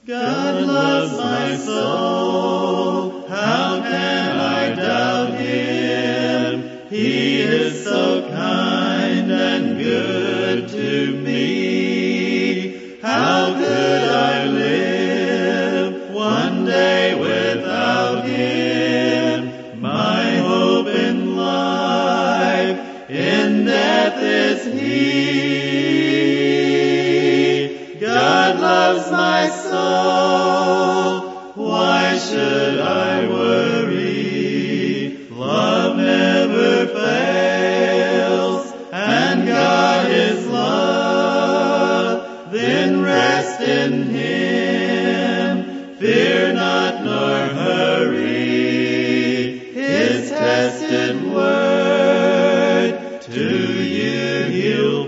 God loves my soul. How can I doubt Him? He is so kind and good to me. How could I live one day without Him? My hope in life, in death is He. God loves my soul. Why should I worry? Love never fails, and God is love. Then rest in Him. Fear not nor hurry. His tested word to you He'll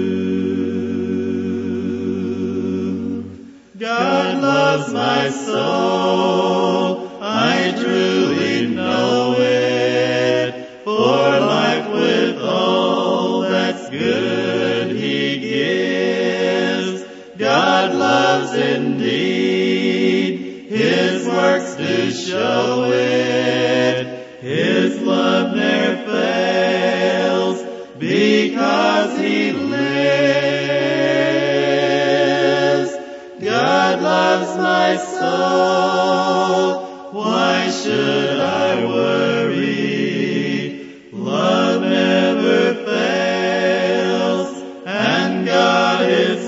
prove. God loves my soul. I truly know it. For life with all that's good He gives. God loves indeed. His works do show it. His love ne'er fails, because He lives. God loves my soul. Why should I worry? Love never fails, and God is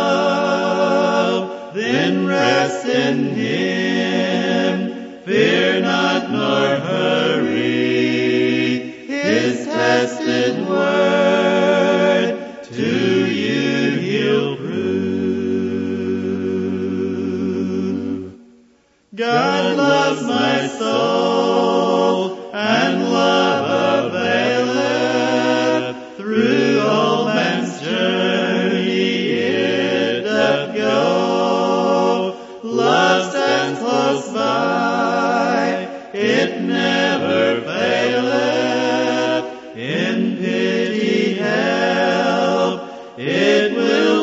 love. Then rest in Him. Fear not nor hurry. His tested word to you He'll prove. God loves my soul, and love availeth. Through all man's journey it doth go. Love stands close by, it never faileth. In pity help, it will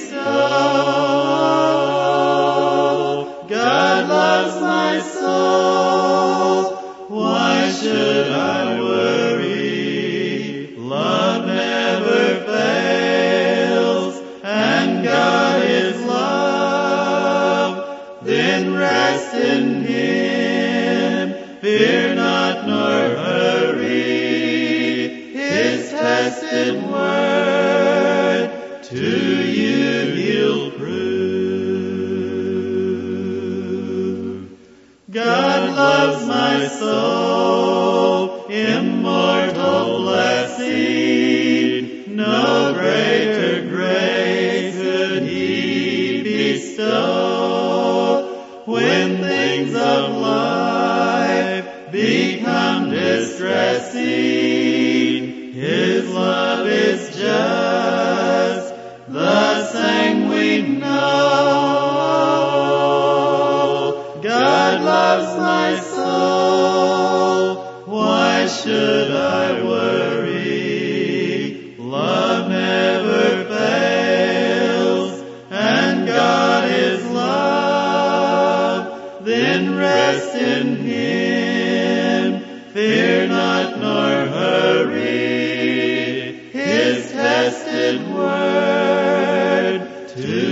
bestow. God loves my soul. Why should I worry? Love never fails, and God is love. Then rest in Him. Fear not nor hurry. His tested word to you He'll prove. God loves my soul, immortal blessing. No greater grace could He bestow. When things of life become distressing, His love is just the same we know. God loves my soul. Why should I worry? Love never fails, and God is love. Then rest in Him. Fear not nor hurry. His tested word to